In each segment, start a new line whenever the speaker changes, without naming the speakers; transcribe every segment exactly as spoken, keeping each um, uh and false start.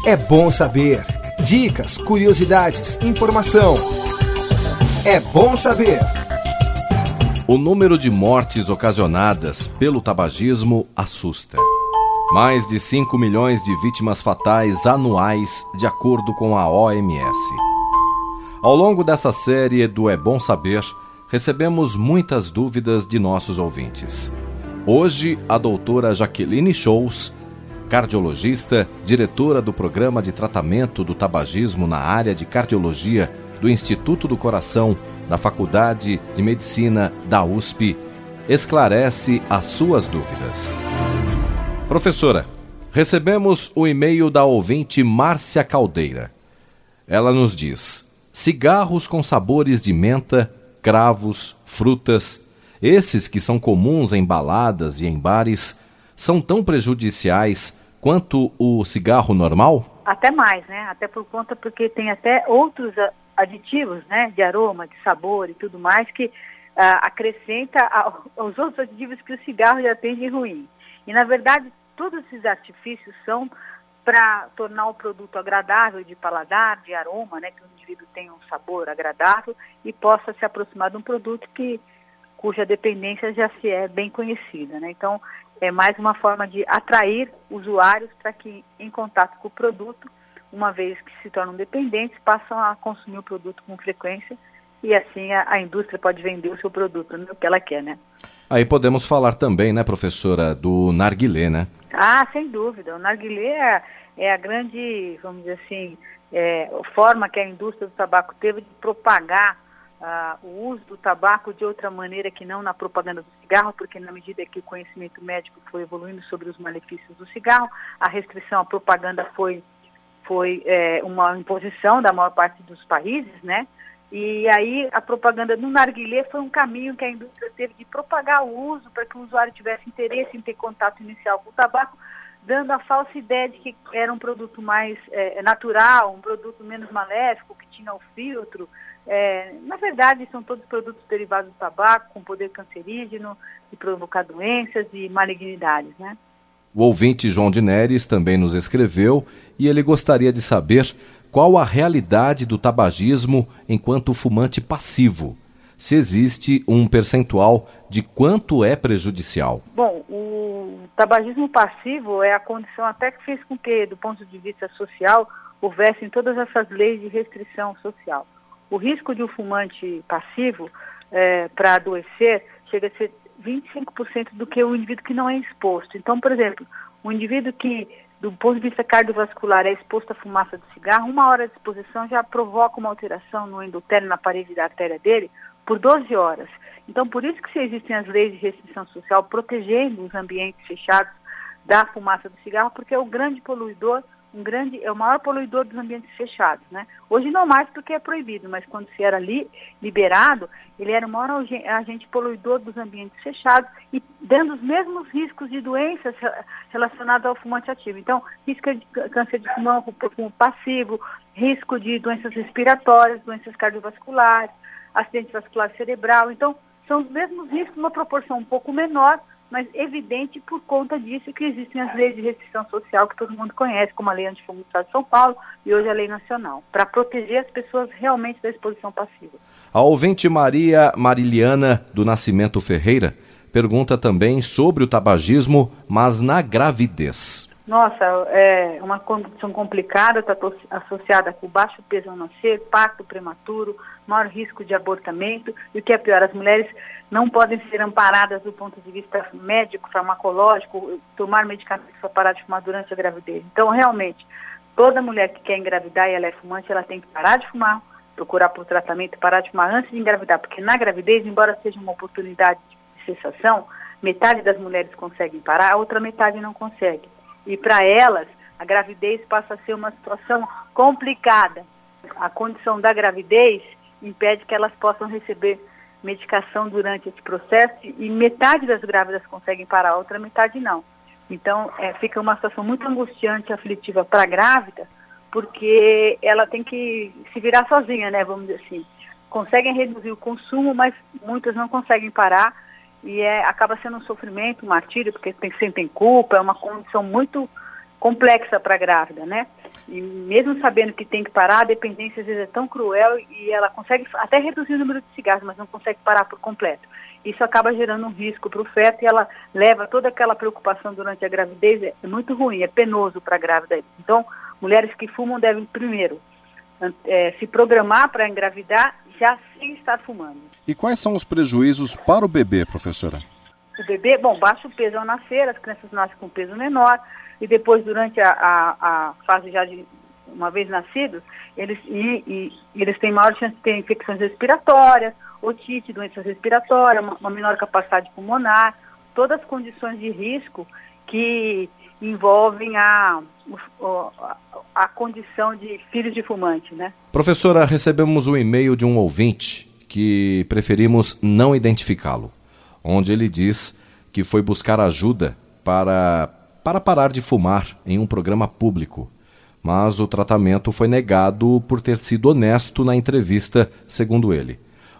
É bom saber. Dicas, curiosidades, informação. É bom saber.
O número de mortes ocasionadas pelo tabagismo assusta. Mais de cinco milhões de vítimas fatais anuais, de acordo com a O M S. Ao longo dessa série do É Bom Saber, recebemos muitas dúvidas de nossos ouvintes. Hoje, a doutora Jaqueline Shows, cardiologista, diretora do Programa de Tratamento do Tabagismo na área de Cardiologia do Instituto do Coração, da Faculdade de Medicina da U S P, esclarece as suas dúvidas. Professora, recebemos o e-mail da ouvinte Márcia Caldeira. Ela nos diz: cigarros com sabores de menta, cravos, frutas, esses que são comuns em baladas e em bares, são tão prejudiciais quanto o cigarro normal?
Até mais, né? Até por conta, porque tem até outros aditivos, né? De aroma, de sabor e tudo mais, que uh, acrescenta aos outros aditivos que o cigarro já tem de ruim. E, na verdade, todos esses artifícios são para tornar o produto agradável de paladar, de aroma, né? Que o indivíduo tenha um sabor agradável e possa se aproximar de um produto que, cuja dependência já se é bem conhecida, né? Então, é mais uma forma de atrair usuários para que, em contato com o produto, uma vez que se tornam dependentes, passam a consumir o produto com frequência e assim a, a indústria pode vender o seu produto, né, o que ela quer, né?
Aí podemos falar também, né, professora, do narguilé, né?
Ah, sem dúvida. O narguilé é, é a grande, vamos dizer assim, é, forma que a indústria do tabaco teve de propagar Uh, o uso do tabaco de outra maneira que não na propaganda do cigarro, porque na medida que o conhecimento médico foi evoluindo sobre os malefícios do cigarro, a restrição à propaganda foi, foi é, uma imposição da maior parte dos países, né? E aí a propaganda no narguilé foi um caminho que a indústria teve de propagar o uso para que o usuário tivesse interesse em ter contato inicial com o tabaco, dando a falsa ideia de que era um produto mais é, natural, um produto menos maléfico, que tinha o filtro. É, na verdade, são todos produtos derivados do tabaco, com poder cancerígeno, de provocar doenças e malignidades, né?
O ouvinte João de Neres também nos escreveu e ele gostaria de saber qual a realidade do tabagismo enquanto fumante passivo. Se existe um percentual de quanto é prejudicial.
Bom, o tabagismo passivo é a condição até que fez com que, do ponto de vista social, houvessem todas essas leis de restrição social. O risco de um fumante passivo é, para adoecer chega a ser vinte e cinco por cento do que o indivíduo que não é exposto. Então, por exemplo, um indivíduo que, do ponto de vista cardiovascular, é exposto à fumaça do cigarro, uma hora de exposição já provoca uma alteração no endotélio, na parede da artéria dele, por doze horas. Então, por isso que existem as leis de restrição social protegendo os ambientes fechados da fumaça do cigarro, porque é o grande poluidor, um grande, é o maior poluidor dos ambientes fechados, né? Hoje não mais porque é proibido, mas quando se era li, liberado, ele era o maior agente poluidor dos ambientes fechados e dando os mesmos riscos de doenças relacionadas ao fumante ativo. Então, risco de câncer de pulmão, fumo passivo, risco de doenças respiratórias, doenças cardiovasculares, acidente vascular cerebral. Então, são os mesmos riscos, uma proporção um pouco menor, mas evidente por conta disso que existem as leis de restrição social que todo mundo conhece, como a Lei Antifumo do Estado de São Paulo e hoje a Lei Nacional, para proteger as pessoas realmente da exposição passiva.
A ouvinte Maria Mariliana do Nascimento Ferreira pergunta também sobre o tabagismo, mas na gravidez.
Nossa, é uma condição complicada, está associada com baixo peso ao nascer, parto prematuro, maior risco de abortamento, e o que é pior, as mulheres não podem ser amparadas do ponto de vista médico, farmacológico, tomar medicamentos para parar de fumar durante a gravidez. Então, realmente, toda mulher que quer engravidar e ela é fumante, ela tem que parar de fumar, procurar por tratamento, parar de fumar antes de engravidar, porque na gravidez, embora seja uma oportunidade de cessação, metade das mulheres conseguem parar, a outra metade não consegue. E para elas, a gravidez passa a ser uma situação complicada. A condição da gravidez impede que elas possam receber medicação durante esse processo e metade das grávidas conseguem parar, a outra metade não. Então, é, fica uma situação muito angustiante e aflitiva para a grávida, porque ela tem que se virar sozinha, né, vamos dizer assim. Conseguem reduzir o consumo, mas muitas não conseguem parar. E é, acaba sendo um sofrimento, um martírio, porque tem, sentem culpa, é uma condição muito complexa para a grávida, né? E mesmo sabendo que tem que parar, a dependência às vezes é tão cruel e ela consegue até reduzir o número de cigarros, mas não consegue parar por completo. Isso acaba gerando um risco para o feto e ela leva toda aquela preocupação durante a gravidez, é muito ruim, é penoso para a grávida. Então, mulheres que fumam devem primeiro é, se programar para engravidar já sem estar fumando.
E quais são os prejuízos para o bebê, professora?
O bebê, bom, baixa o peso ao nascer, as crianças nascem com peso menor, e depois, durante a, a, a fase já de, uma vez nascidos, eles, e, e, e eles têm maior chance de ter infecções respiratórias, otite, doenças respiratórias, uma, uma menor capacidade pulmonar, todas as condições de risco que envolvem a, a, a condição de filhos de fumante, né?
Professora, recebemos um e-mail de um ouvinte que preferimos não identificá-lo, onde ele diz que foi buscar ajuda para, para parar de fumar em um programa público, mas o tratamento foi negado por ter sido honesto na entrevista, segundo ele,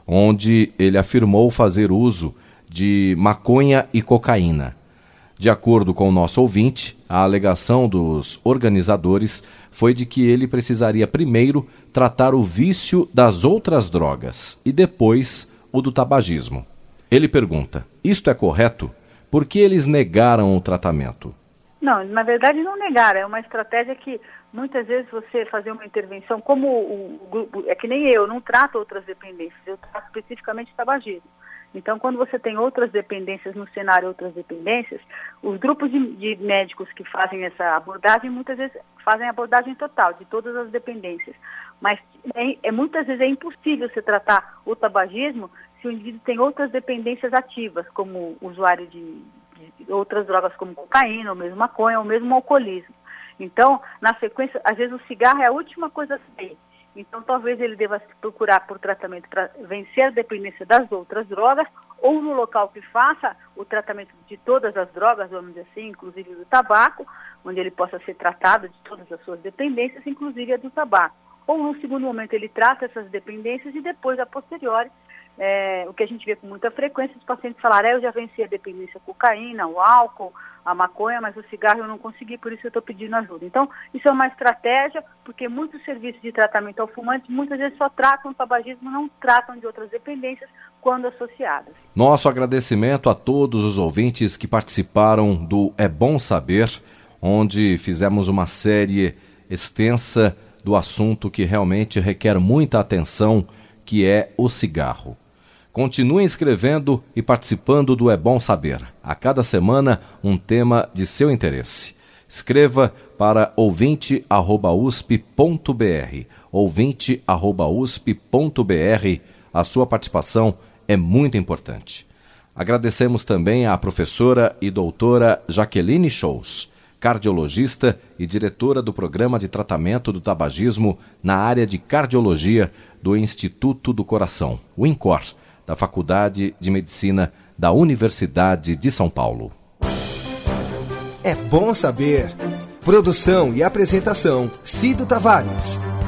onde ele afirmou fazer uso de maconha e cocaína. De acordo com o nosso ouvinte, a alegação dos organizadores foi de que ele precisaria primeiro tratar o vício das outras drogas e depois o do tabagismo. Ele pergunta, isto é correto? Por que eles negaram o tratamento?
Não, na verdade não negaram, é uma estratégia que muitas vezes você fazer uma intervenção, como o grupo, é que nem eu, não trato outras dependências, eu trato especificamente tabagismo. Então, quando você tem outras dependências no cenário, outras dependências, os grupos de, de médicos que fazem essa abordagem, muitas vezes fazem a abordagem total de todas as dependências. Mas é, é, muitas vezes é impossível você tratar o tabagismo se o indivíduo tem outras dependências ativas, como usuário de, de outras drogas como cocaína, ou mesmo maconha, ou mesmo alcoolismo. Então, na sequência, às vezes o cigarro é a última coisa a sair. Então, talvez ele deva se procurar por tratamento para vencer a dependência das outras drogas, ou no local que faça o tratamento de todas as drogas, vamos dizer assim, inclusive do tabaco, onde ele possa ser tratado de todas as suas dependências, inclusive a do tabaco. Ou, no segundo momento, ele trata essas dependências e depois, a posteriori, é, o que a gente vê com muita frequência, os pacientes falarem, ah, eu já venci a dependência à cocaína, o álcool, a maconha, mas o cigarro eu não consegui, por isso eu estou pedindo ajuda. Então, isso é uma estratégia, porque muitos serviços de tratamento ao fumante, muitas vezes só tratam o tabagismo, não tratam de outras dependências quando associadas.
Nosso agradecimento a todos os ouvintes que participaram do É Bom Saber, onde fizemos uma série extensa do assunto que realmente requer muita atenção, que é o cigarro. Continuem escrevendo e participando do É Bom Saber. A cada semana, um tema de seu interesse. Escreva para ouvinte arroba usp ponto br. ouvinte arroba usp ponto br. A sua participação é muito importante. Agradecemos também à professora e doutora Jaqueline Shows, cardiologista e diretora do Programa de Tratamento do Tabagismo na área de Cardiologia do Instituto do Coração, o INCOR, da Faculdade de Medicina da Universidade de São Paulo.
É Bom Saber. Produção e apresentação, Cido Tavares.